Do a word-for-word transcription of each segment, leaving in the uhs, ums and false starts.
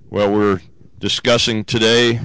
Well, we're discussing today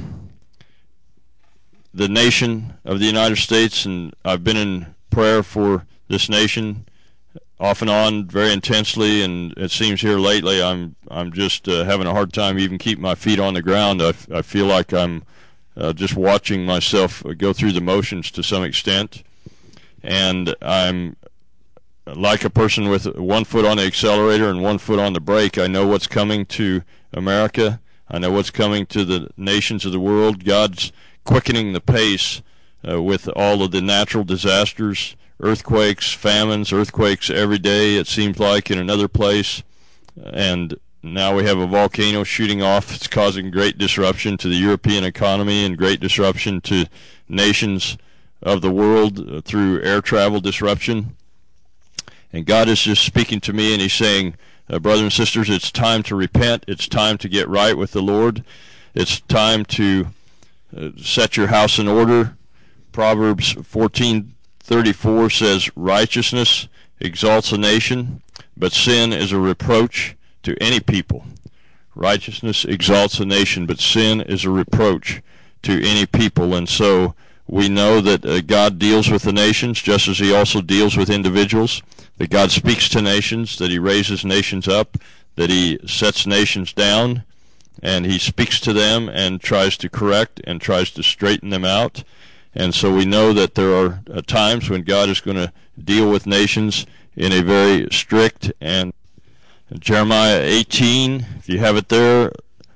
the nation of the United States, and I've been in prayer for this nation off and on very intensely, and it seems here lately I'm I'm just uh, having a hard time even keeping my feet on the ground. I, f- I feel like I'm uh, just watching myself go through the motions to some extent, and I'm like a person with one foot on the accelerator and one foot on the brake. I know what's coming to America. I know what's coming to the nations of the world. God's quickening the pace uh, with all of the natural disasters, earthquakes, famines, earthquakes every day, it seems like, in another place. And now we have a volcano shooting off. It's causing great disruption to the European economy and great disruption to nations of the world uh, through air travel disruption. And God is just speaking to me, and he's saying, uh, brothers and sisters, it's time to repent. It's time to get right with the Lord. It's time to uh, set your house in order. Proverbs fourteen thirty-four says, righteousness exalts a nation, but sin is a reproach to any people. Righteousness exalts a nation, but sin is a reproach to any people. And so we know that uh, God deals with the nations just as he also deals with individuals, that God speaks to nations, that he raises nations up, that he sets nations down, and he speaks to them and tries to correct and tries to straighten them out. And so we know that there are uh, times when God is going to deal with nations in a very strict and Jeremiah eighteen, if you have it there,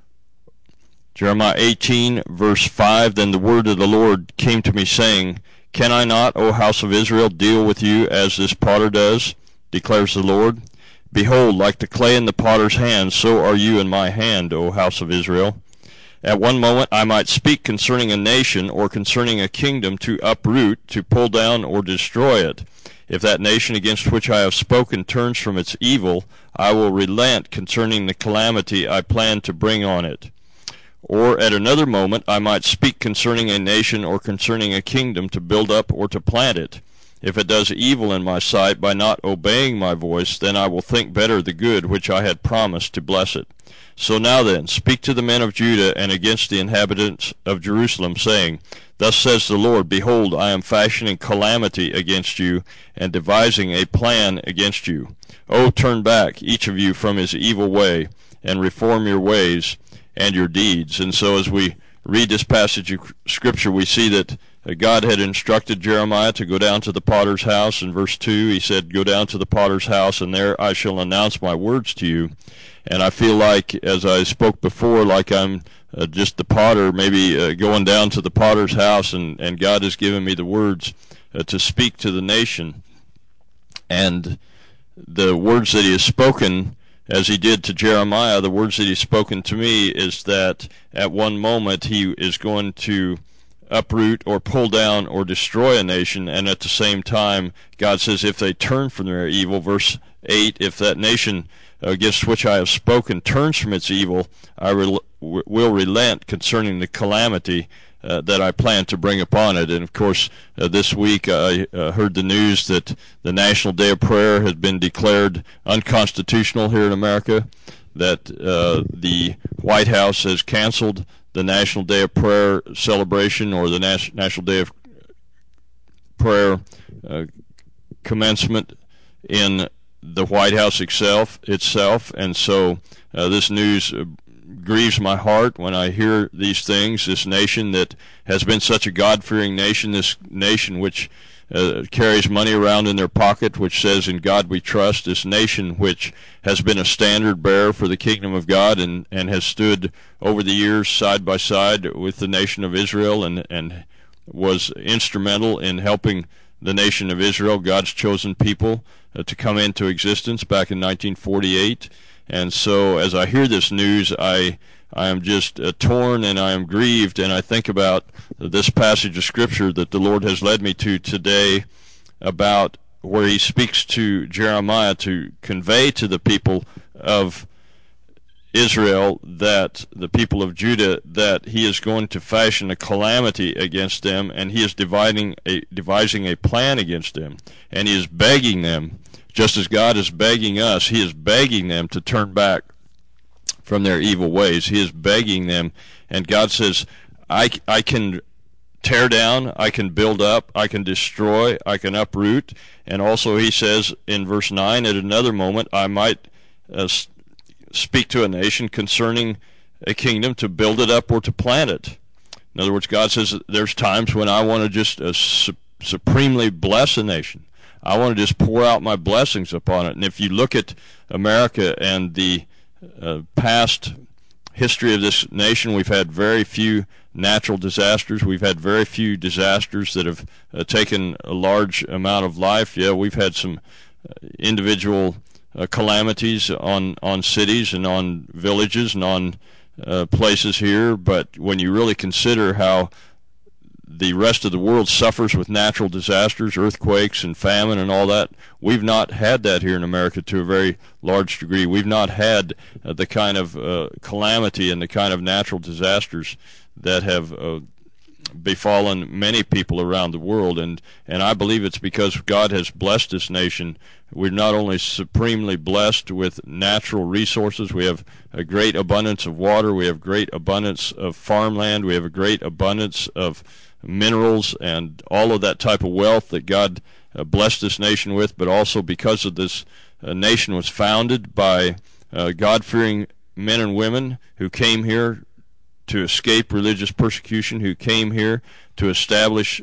Jeremiah eighteen, verse five, then the word of the Lord came to me, saying, Can I not, O house of Israel, deal with you as this potter does, declares the Lord? Behold, like the clay in the potter's hand, so are you in my hand, O house of Israel. At one moment I might speak concerning a nation or concerning a kingdom to uproot, to pull down, or destroy it. If that nation against which I have spoken turns from its evil, I will relent concerning the calamity I plan to bring on it. Or at another moment I might speak concerning a nation or concerning a kingdom to build up or to plant it. If it does evil in my sight by not obeying my voice, then I will think better the good which I had promised to bless it. So now then, speak to the men of Judah and against the inhabitants of Jerusalem, saying, Thus says the Lord, Behold, I am fashioning calamity against you, and devising a plan against you. O turn back, each of you, from his evil way, and reform your ways and your deeds. And so as we read this passage of Scripture, we see that God had instructed Jeremiah to go down to the potter's house. In verse two, he said, Go down to the potter's house, and there I shall announce my words to you. And I feel like, as I spoke before, like I'm uh, just the potter, maybe uh, going down to the potter's house, and, and God has given me the words uh, to speak to the nation. And the words that he has spoken, as he did to Jeremiah, the words that he's spoken to me is that at one moment he is going to uproot or pull down or destroy a nation, and at the same time God says if they turn from their evil, verse eight, if that nation against which I have spoken turns from its evil, I re- will relent concerning the calamity uh, that I plan to bring upon it. And of course uh, this week I uh, heard the news that the National Day of Prayer has been declared unconstitutional here in America, that uh, the White House has canceled the National Day of Prayer celebration, or the Nas- National Day of Prayer uh, commencement in the White House itself, itself. And so uh, this news uh, grieves my heart when I hear these things. This nation that has been such a God-fearing nation, this nation which uh, carries money around in their pocket, which says, in God we trust, this nation which has been a standard bearer for the kingdom of God, and, and has stood over the years side by side with the nation of Israel, and, and was instrumental in helping the nation of Israel, God's chosen people, uh, to come into existence back in nineteen forty-eight. And so as I hear this news, I I am just uh, torn, and I am grieved, and I think about this passage of Scripture that the Lord has led me to today, about where he speaks to Jeremiah to convey to the people of Israel, that the people of Judah, that he is going to fashion a calamity against them, and he is dividing a, devising a plan against them, and he is begging them, just as God is begging us, he is begging them to turn back from their evil ways. He is begging them, and God says, I, I can tear down, I can build up, I can destroy, I can uproot. And also he says in verse nine, at another moment I might uh, speak to a nation concerning a kingdom to build it up or to plant it. In other words, God says there's times when I want to just uh, su- supremely bless a nation. I want to just pour out my blessings upon it. And if you look at America and the uh, past history of this nation, we've had very few natural disasters. We've had very few disasters that have uh, taken a large amount of life. Yeah, we've had some uh, individual uh, calamities on, on cities and on villages and on uh, places here, but when you really consider how the rest of the world suffers with natural disasters, earthquakes and famine and all that, we've not had that here in America to a very large degree. We've not had uh, the kind of uh, calamity and the kind of natural disasters that have uh, befallen many people around the world, and and I believe it's because God has blessed this nation. We're not only supremely blessed with natural resources, we have a great abundance of water, we have great abundance of farmland, we have a great abundance of minerals and all of that type of wealth that God uh, blessed this nation with, but also because of this uh, nation was founded by uh, God-fearing men and women who came here to escape religious persecution, who came here to establish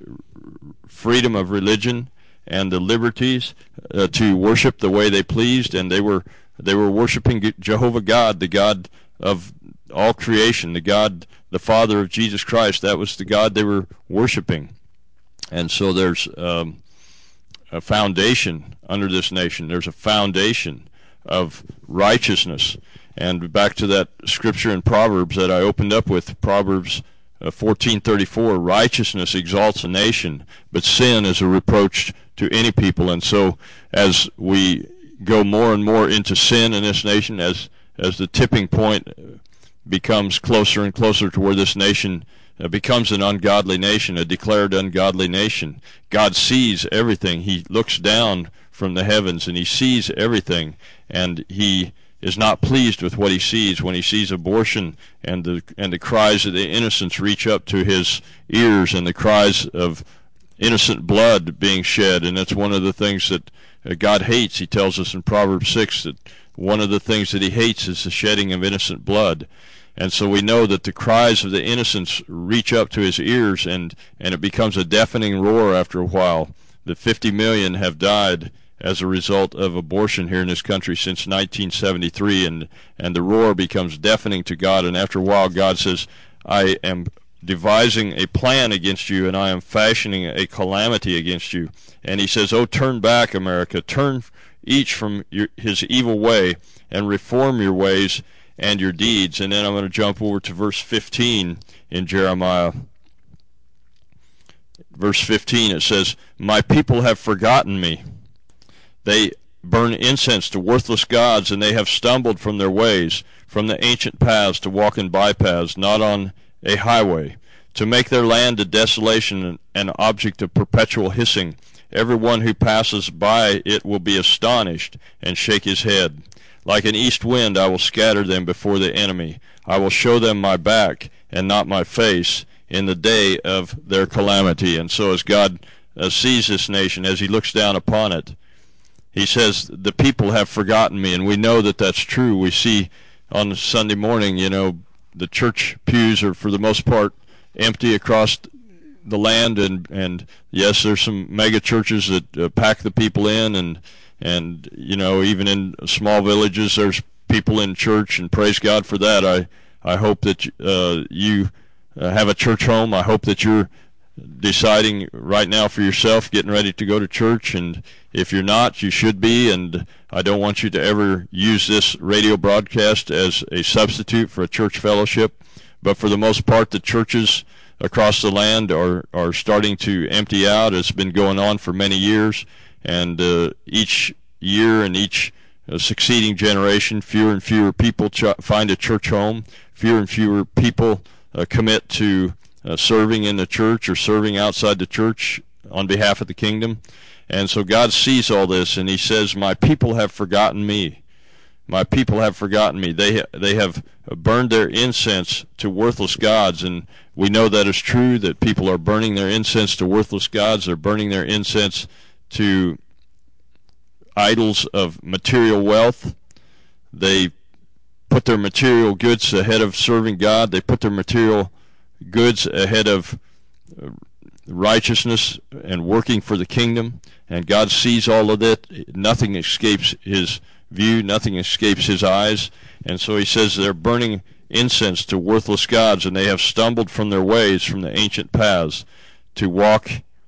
freedom of religion and the liberties uh, to worship the way they pleased, and they were they were worshiping Jehovah God, the God of all creation, the God, the Father of Jesus Christ. That was the God they were worshiping. And so there's um, a foundation under this nation. There's a foundation of righteousness. And back to that scripture in Proverbs that I opened up with, Proverbs uh, fourteen thirty-four, righteousness exalts a nation, but sin is a reproach to any people. And so as we go more and more into sin in this nation, as as the tipping point becomes closer and closer to where this nation uh, becomes an ungodly nation, a declared ungodly nation, God sees everything. He looks down from the heavens and he sees everything, and he is not pleased with what he sees when he sees abortion and the and the cries of the innocents reach up to his ears, and the cries of innocent blood being shed. And that's one of the things that uh, God hates. He tells us in Proverbs six that one of the things that he hates is the shedding of innocent blood. And so we know that the cries of the innocents reach up to his ears, and, and it becomes a deafening roar after a while. The fifty million have died as a result of abortion here in this country since nineteen seventy-three, and, and the roar becomes deafening to God, and after a while God says, I am devising a plan against you, and I am fashioning a calamity against you. And he says, oh, turn back, America, turn each from your, his evil way, and reform your ways and your deeds. And then I'm going to jump over to verse fifteen in Jeremiah. Verse fifteen, it says, my people have forgotten me. They burn incense to worthless gods, and they have stumbled from their ways, from the ancient paths to walk in bypaths, not on a highway, to make their land a desolation, an object of perpetual hissing. Everyone who passes by it will be astonished and shake his head. Like an east wind I will scatter them before the enemy. I will show them my back and not my face in the day of their calamity. And so as God uh, sees this nation, as he looks down upon it, he says, the people have forgotten me, and we know that that's true. We see on Sunday morning, you know, the church pews are for the most part empty across the land, and, and yes, there's some mega churches that uh, pack the people in, and, and you know, even in small villages there's people in church, and praise God for that. I, I hope that uh, you uh, have a church home. I hope that you're deciding right now for yourself, getting ready to go to church, and if you're not, you should be. And I don't want you to ever use this radio broadcast as a substitute for a church fellowship, but for the most part the churches across the land are are starting to empty out. It's been going on for many years, and uh, each year and each uh, succeeding generation, fewer and fewer people ch- find a church home, fewer and fewer people uh, commit to Uh, serving in the church or serving outside the church on behalf of the kingdom. And so God sees all this, and he says, my people have forgotten me. My people have forgotten me. They ha- they have burned their incense to worthless gods, and we know that is true, that people are burning their incense to worthless gods. They're burning their incense to idols of material wealth. They put their material goods ahead of serving God. They put their material goods ahead of righteousness and working for the kingdom. And God sees all of that. Nothing escapes his view. Nothing escapes his eyes. And so he says they're burning incense to worthless gods, and they have stumbled from their ways, from the ancient paths, to walk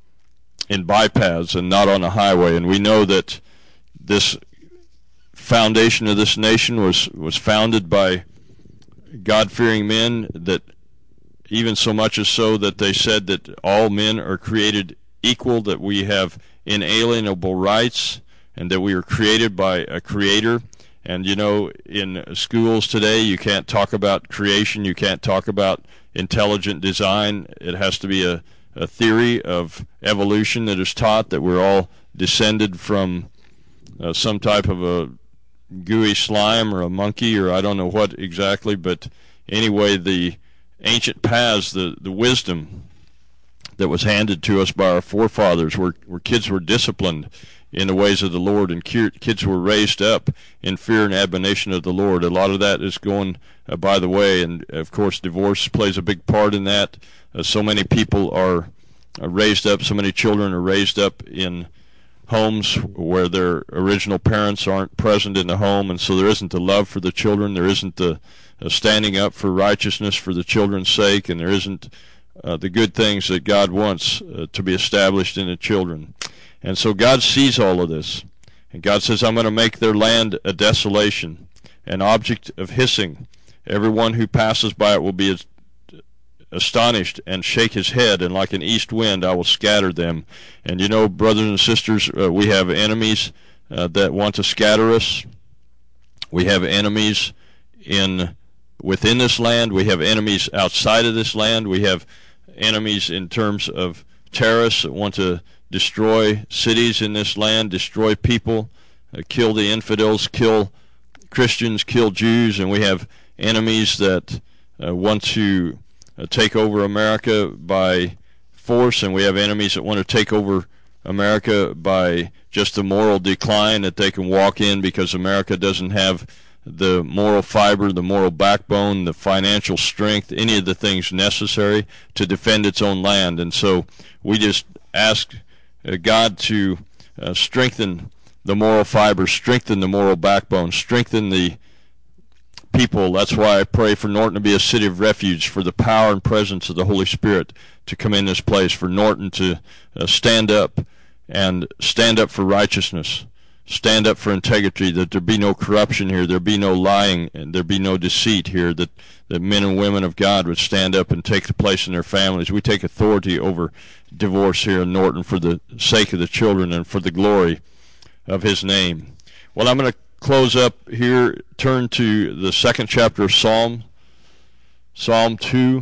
in bypaths and not on a highway. And we know that this foundation of this nation was, was founded by God-fearing men, that even so much as so that they said that all men are created equal, that we have inalienable rights, and that we are created by a creator. And, you know, in schools today, you can't talk about creation, you can't talk about intelligent design. It has to be a, a theory of evolution that is taught, that we're all descended from uh, some type of a gooey slime or a monkey, or I don't know what exactly, but anyway, the ancient paths, the, the wisdom that was handed to us by our forefathers, where, where kids were disciplined in the ways of the Lord, and kids were raised up in fear and admonition of the Lord. A lot of that is going uh, by the way, and of course divorce plays a big part in that. Uh, so many people are uh, raised up, so many children are raised up in homes where their original parents aren't present in the home, and so there isn't the love for the children, there isn't the uh, standing up for righteousness for the children's sake, and there isn't uh, the good things that God wants uh, to be established in the children. And so God sees all of this, and God says, I'm going to make their land a desolation, an object of hissing. Everyone who passes by it will be astonished and shake his head, and like an east wind I will scatter them. And you know, brothers and sisters, uh, we have enemies uh, that want to scatter us. We have enemies in within this land. We have enemies outside of this land. We have enemies in terms of terrorists that want to destroy cities in this land, destroy people, uh, kill the infidels, kill Christians, kill Jews, and we have enemies that uh, want to uh, take over America by force, and we have enemies that want to take over America by just a moral decline that they can walk in, because America doesn't have the moral fiber, the moral backbone, the financial strength, any of the things necessary to defend its own land. And so we just ask uh, God to uh, strengthen the moral fiber, strengthen the moral backbone, strengthen the people. That's why I pray for Norton to be a city of refuge, for the power and presence of the Holy Spirit to come in this place, for Norton to uh, stand up and stand up for righteousness, stand up for integrity, that there be no corruption here, there be no lying, and there be no deceit here, that, that men and women of God would stand up and take the place in their families. We take authority over divorce here in Norton for the sake of the children and for the glory of his name. Well, I'm going to close up here, turn to the second chapter of Psalm, Psalm two.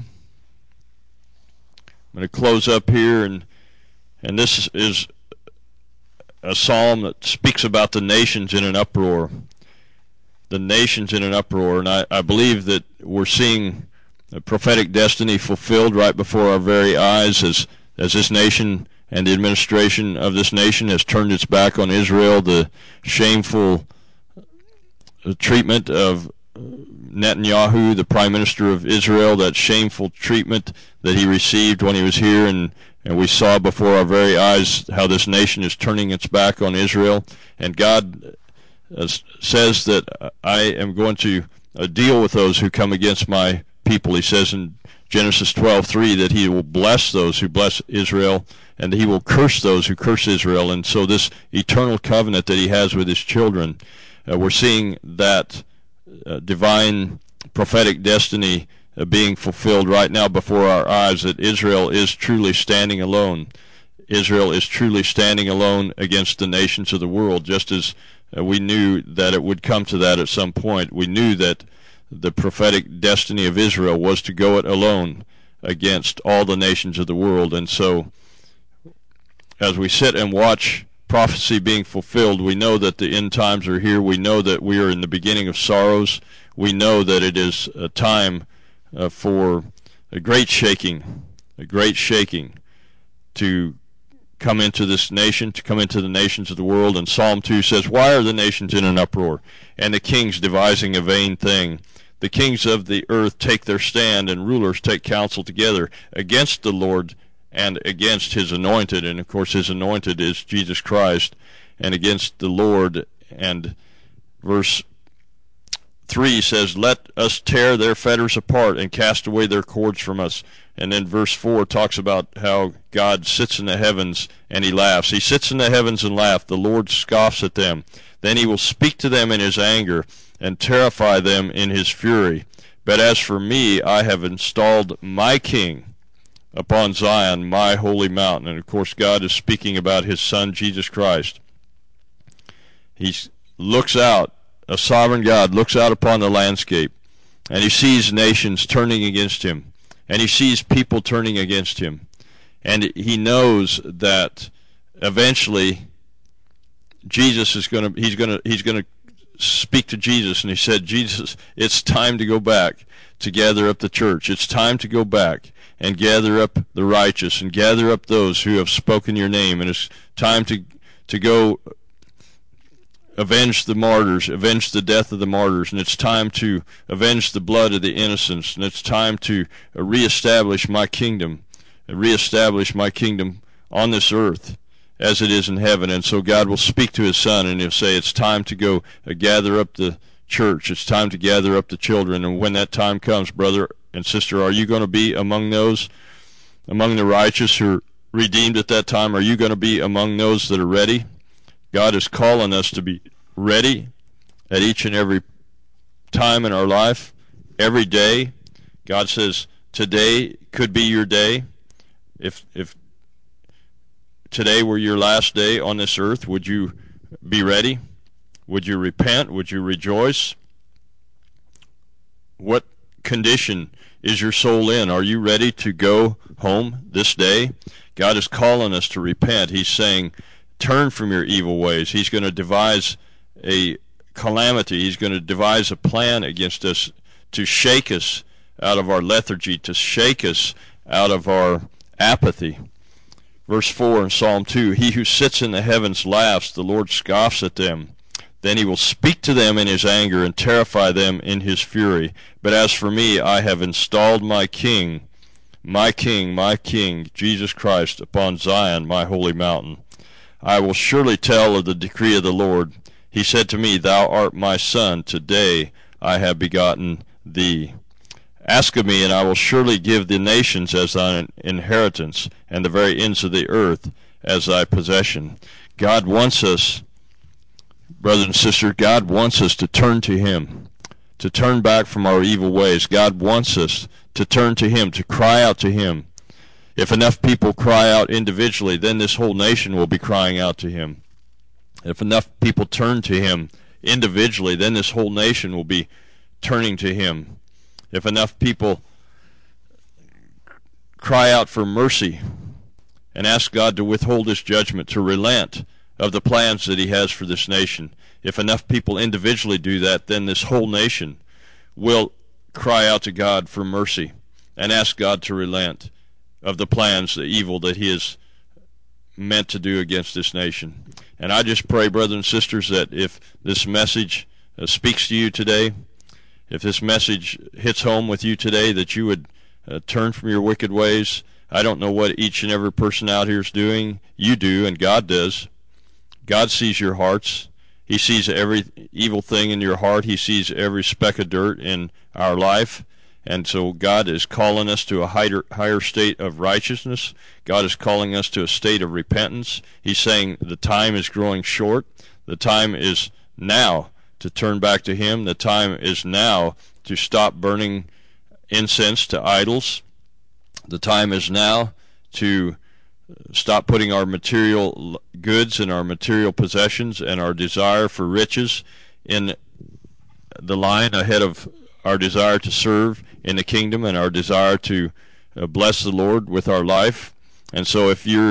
I'm going to close up here, and and this is a psalm that speaks about the nations in an uproar. The nations in an uproar, and I, I believe that we're seeing a prophetic destiny fulfilled right before our very eyes as as this nation and the administration of this nation has turned its back on Israel. The shameful treatment of Netanyahu, the Prime Minister of Israel, that shameful treatment that he received when he was here, and, and we saw before our very eyes how this nation is turning its back on Israel. And God uh, says that I am going to uh, deal with those who come against my people. He says in Genesis twelve three that he will bless those who bless Israel, and he will curse those who curse Israel. And so this eternal covenant that he has with his children, Uh, we're seeing that uh, divine prophetic destiny uh, being fulfilled right now before our eyes, that Israel is truly standing alone. Israel is truly standing alone against the nations of the world, just as uh, we knew that it would come to that at some point. We knew that the prophetic destiny of Israel was to go it alone against all the nations of the world. And so as we sit and watch prophecy being fulfilled. We know that the end times are here. We know that we are in the beginning of sorrows. We know that it is a time uh, for a great shaking, a great shaking to come into this nation, to come into the nations of the world. And Psalm two says, "Why are the nations in an uproar, and the kings devising a vain thing? The kings of the earth take their stand, and rulers take counsel together against the Lord and against his anointed." And of course his anointed is Jesus Christ. And against the Lord. And verse three says, "Let us tear their fetters apart and cast away their cords from us." And then verse four talks about how God sits in the heavens and he laughs. He sits in the heavens and laughs. The Lord scoffs at them. Then he will speak to them in his anger and terrify them in his fury. "But as for me, I have installed my king upon Zion, my holy mountain." And of course God is speaking about his son Jesus Christ. He looks out, a sovereign God looks out upon the landscape, and he sees nations turning against him, and he sees people turning against him, and he knows that eventually Jesus is going to he's going to he's going to speak to Jesus. And he said, "Jesus, it's time to go back to gather up the church. It's time to go back and gather up the righteous and gather up those who have spoken your name, and it's time to to go avenge the martyrs, avenge the death of the martyrs, and it's time to avenge the blood of the innocents, and it's time to reestablish my kingdom, reestablish my kingdom on this earth as it is in heaven." And so God will speak to his son, and he'll say, "It's time to go uh, gather up the church. It's time to gather up the children." And when that time comes, brother and sister, are you going to be among those, among the righteous who are redeemed at that time? Are you going to be among those that are ready? God is calling us to be ready at each and every time in our life, every day. God says today could be your day. If if today were your last day on this earth, would you be ready? Would you repent? Would you rejoice? What condition is your soul in? Are you ready to go home this day? God is calling us to repent. He's saying, turn from your evil ways. He's going to devise a calamity. He's going to devise a plan against us to shake us out of our lethargy, to shake us out of our apathy. Verse four in Psalm two, "He who sits in the heavens laughs, the Lord scoffs at them. Then he will speak to them in his anger and terrify them in his fury. But as for me, I have installed my king, my king, my king, Jesus Christ, upon Zion, my holy mountain. I will surely tell of the decree of the Lord. He said to me, Thou art my son, today I have begotten thee. Ask of me, and I will surely give the nations as thine inheritance, and the very ends of the earth as thy possession." God wants us, brothers and sisters, God wants us to turn to him, to turn back from our evil ways. God wants us to turn to him, to cry out to him. If enough people cry out individually, then this whole nation will be crying out to him. If enough people turn to him individually, then this whole nation will be turning to him. If enough people cry out for mercy and ask God to withhold his judgment, to relent of the plans that he has for this nation, if enough people individually do that, then this whole nation will cry out to God for mercy and ask God to relent of the plans, the evil that he has meant to do against this nation. And I just pray, brothers and sisters, that if this message uh, speaks to you today, if this message hits home with you today, that you would uh, turn from your wicked ways. I don't know what each and every person out here is doing. You do, and God does. God sees your hearts. He sees every evil thing in your heart. He sees every speck of dirt in our life. And so God is calling us to a higher, higher state of righteousness. God is calling us to a state of repentance. He's saying the time is growing short. The time is now to turn back to him. The time is now to stop burning incense to idols. The time is now to stop putting our material goods and our material possessions and our desire for riches in the line ahead of our desire to serve in the kingdom and our desire to uh, bless the Lord with our life. And so if you're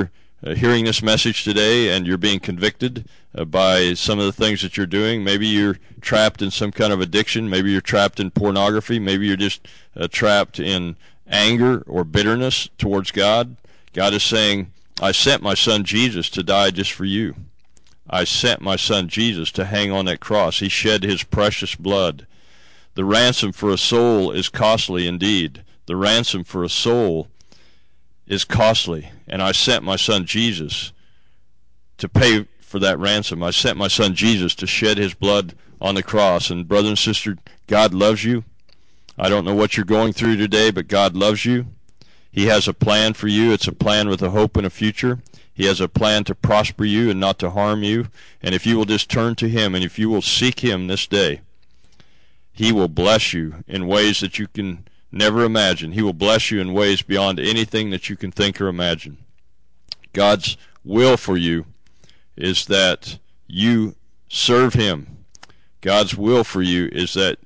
uh, hearing this message today and you're being convicted uh, by some of the things that you're doing. Maybe you're trapped in some kind of addiction. Maybe you're trapped in pornography. Maybe you're just uh, trapped in anger or bitterness towards God. God is saying, I sent my son Jesus to die just for you. I sent my son Jesus to hang on that cross. He shed his precious blood. The ransom for a soul is costly indeed. The ransom for a soul is costly. And I sent my son Jesus to pay for that ransom. I sent my son Jesus to shed his blood on the cross. And brother and sister, God loves you. I don't know what you're going through today, but God loves you. He has a plan for you. It's a plan with a hope and a future. He has a plan to prosper you and not to harm you. And if you will just turn to him and if you will seek him this day, he will bless you in ways that you can never imagine. He will bless you in ways beyond anything that you can think or imagine. God's will for you is that you serve him. God's will for you is that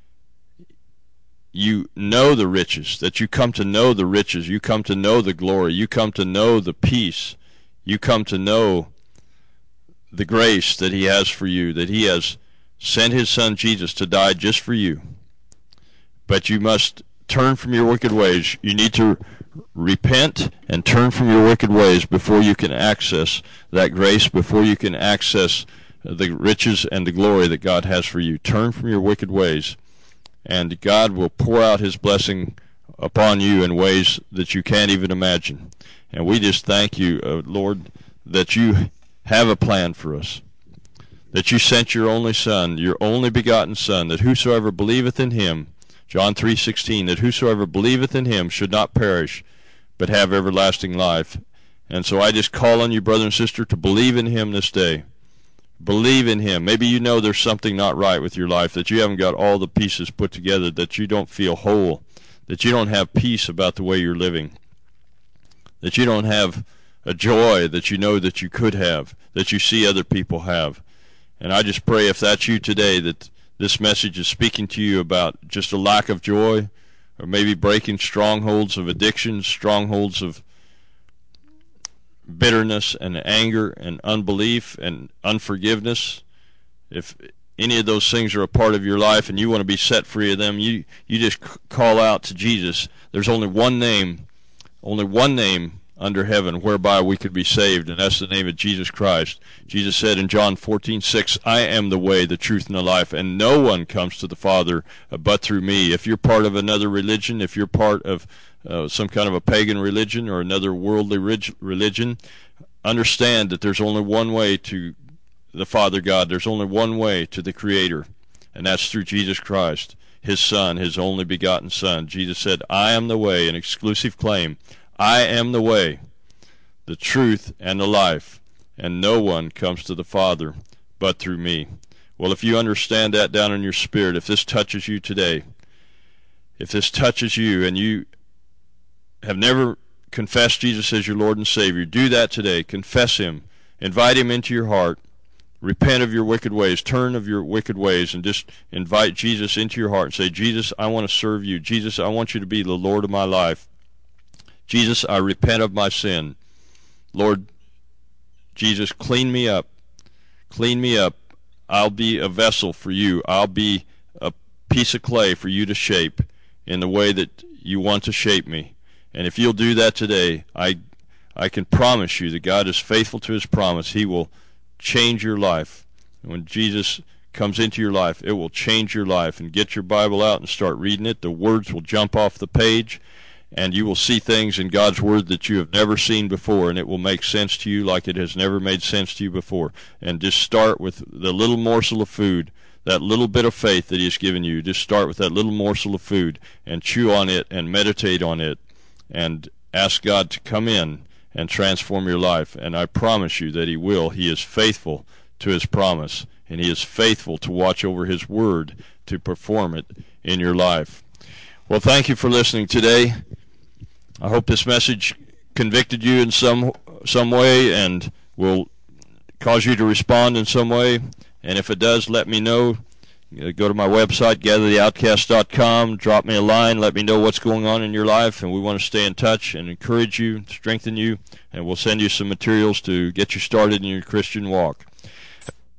you know the riches, that you come to know the riches, you come to know the glory, you come to know the peace, you come to know the grace that he has for you, that he has sent his son Jesus to die just for you. But you must turn from your wicked ways. You need to repent and turn from your wicked ways before you can access that grace, before you can access the riches and the glory that God has for you. Turn from your wicked ways, and God will pour out his blessing upon you in ways that you can't even imagine. And we just thank you, uh, Lord, that you have a plan for us, that you sent your only Son, your only begotten Son, that whosoever believeth in him, John three sixteen, that whosoever believeth in him should not perish, but have everlasting life. And so I just call on you, brother and sister, to believe in him this day. Believe in him. Maybe you know there's something not right with your life, that you haven't got all the pieces put together, that you don't feel whole, that you don't have peace about the way you're living, that you don't have a joy that you know that you could have, that you see other people have. And I just pray if that's you today, that this message is speaking to you about just a lack of joy, or maybe breaking strongholds of addiction, strongholds of bitterness and anger and unbelief and unforgiveness. If any of those things are a part of your life and you want to be set free of them, you, you just call out to Jesus. There's only one name, only one name under heaven whereby we could be saved, and that's the name of Jesus Christ. Jesus said in John fourteen six, I am the way, the truth, and the life, and no one comes to the Father but through me. If you're part of another religion, if you're part of uh, some kind of a pagan religion or another worldly religion, understand that there's only one way to the Father God. There's only one way to the Creator, and that's through Jesus Christ, his Son, his only begotten Son. Jesus said, I am the way, an exclusive claim. I am the way, the truth, and the life, and no one comes to the Father but through me. Well, if you understand that down in your spirit, if this touches you today, if this touches you and you have never confessed Jesus as your Lord and Savior, do that today. Confess him. Invite him into your heart. Repent of your wicked ways. Turn of your wicked ways and just invite Jesus into your heart and say, Jesus, I want to serve you. Jesus, I want you to be the Lord of my life. Jesus, I repent of my sin. Lord Jesus, clean me up. Clean me up. I'll be a vessel for you. I'll be a piece of clay for you to shape in the way that you want to shape me. And if you'll do that today, I I can promise you that God is faithful to his promise. He will change your life. When Jesus comes into your life, it will change your life. And get your Bible out and start reading it. The words will jump off the page, and you will see things in God's Word that you have never seen before, and it will make sense to you like it has never made sense to you before. And just start with the little morsel of food, that little bit of faith that he has given you. Just start with that little morsel of food and chew on it and meditate on it and ask God to come in and transform your life. And I promise you that he will. He is faithful to his promise, and he is faithful to watch over his Word to perform it in your life. Well, thank you for listening today. I hope this message convicted you in some some way and will cause you to respond in some way. And if it does, let me know. uh, go to my website, gather the outcast dot com, drop me a line, let me know what's going on in your life, and we want to stay in touch and encourage you, strengthen you, and we'll send you some materials to get you started in your Christian walk.